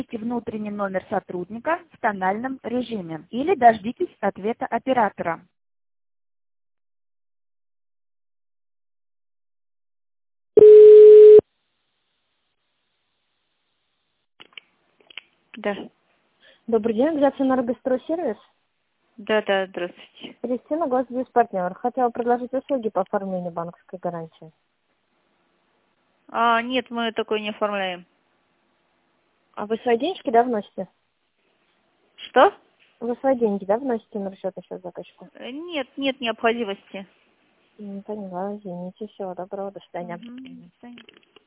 внутренний номер сотрудника в тональном режиме или дождитесь ответа оператора. Да. Добрый день, организация «Энергостройсервис». Да, здравствуйте. Кристина, госбизнес партнер. Хотела предложить услуги по оформлению банковской гарантии. Нет, мы такой не оформляем. А вы свои денежки, да, вносите? Что? Вы свои деньги, да, вносите на счет заказчику? Нет необходимости. Поняла, извините. Всего доброго, до свидания. До свидания.